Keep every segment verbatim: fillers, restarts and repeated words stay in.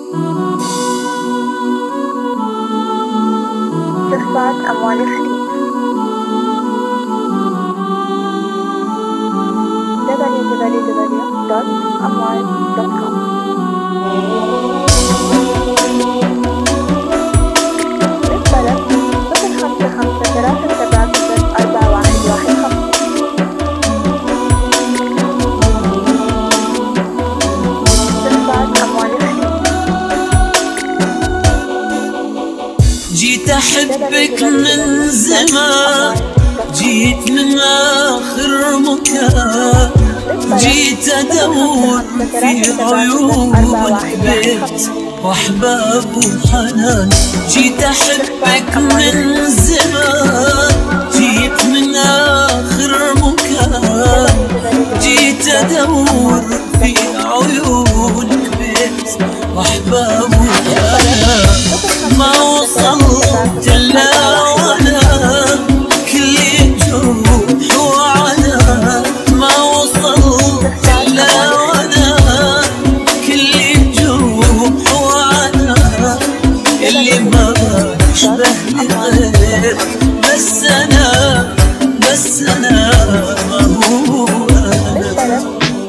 صفات أموال الخليج دبليو دبليو دبليو دوت أموال دوت كوم. للطلب صفر خمسة خمسة ثلاثة سبعة صفر أربعة واحد واحد خمسة. صفات أموال الخليج جيت أحبك من زمان، جيت من آخر مكان، جيت أدور في عيونك بيت وأحباب وحنان. جيت أحبك من زمان، جيت من آخر مكان، جيت أدور في عيونك بيت وأحباب وحنان. ما وصلت إلا وأنا كل جروح وعنان، ما وصلت إلا وأنا كل جروح وعنان. اللي ما يشبهني غير بس أنا، بس أنا ما هو أنا.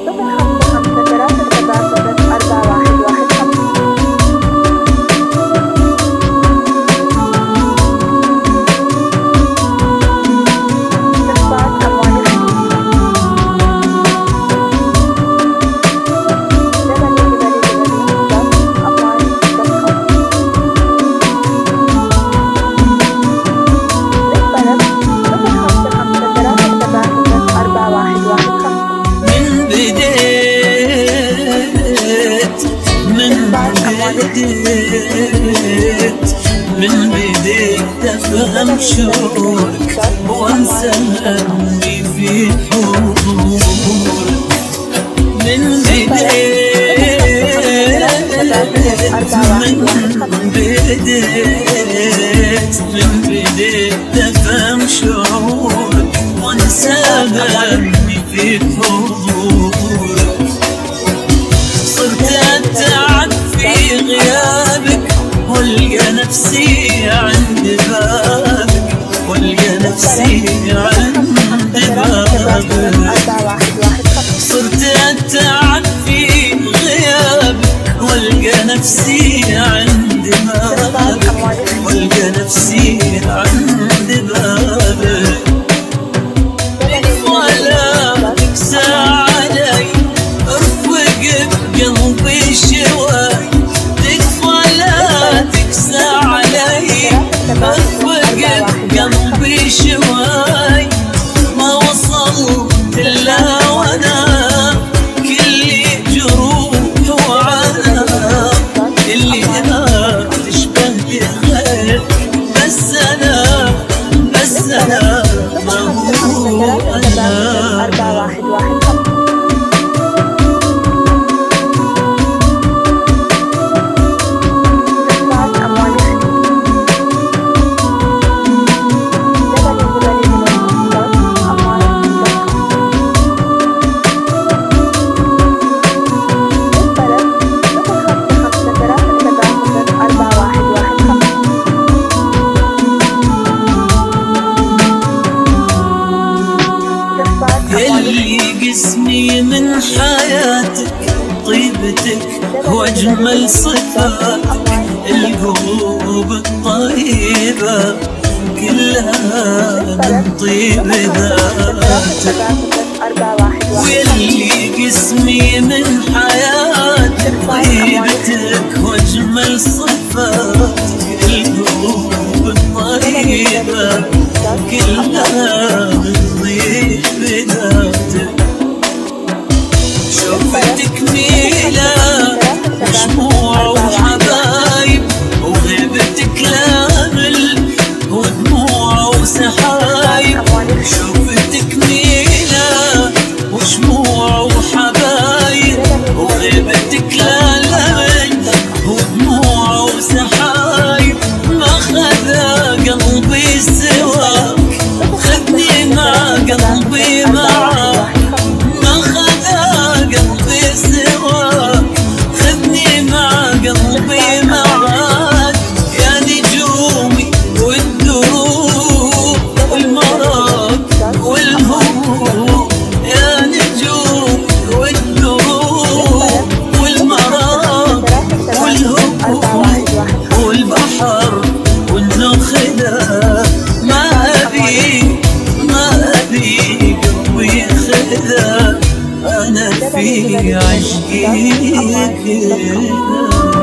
من بديت أفهم شعورك وأنسى همي في حضورك. من بديت من بديت من بديت أفهم شعورك وأنسى همي في حضورك. صرت أتعب في غيابك والقى نفسي عند بابك، والقى نفسي عند بابك. صرت أتعب في غيابك والقى نفسي عند بابك، والقى نفسي عند بابك. ولا تكسى علي ارفق بقلبي شوي، تكفى لا تكسى علي ارفق بقلبي شوي. ما وصلت إلا وأنا كل جروح وعنان. اللي ما تشبهني غير بس أنا، بس أنا ما هو أنا. أربعة واحد واحد خمسة. يلي قسمي من حياتك طيبتك واجمل صفاتك، القلوب الطيبة كلها من طيب ذاتك. ويلي قسمي من حياتك طيبتك واجمل صفاتك، القلوب الطيبة كلها من طيب ذاتك. شوفتك ميلة وشموع وحبايب وغيبتك لامل ودموع وسحايب. شوفتك ميلة وشموع وحبايب وغيبتك دوت كوم.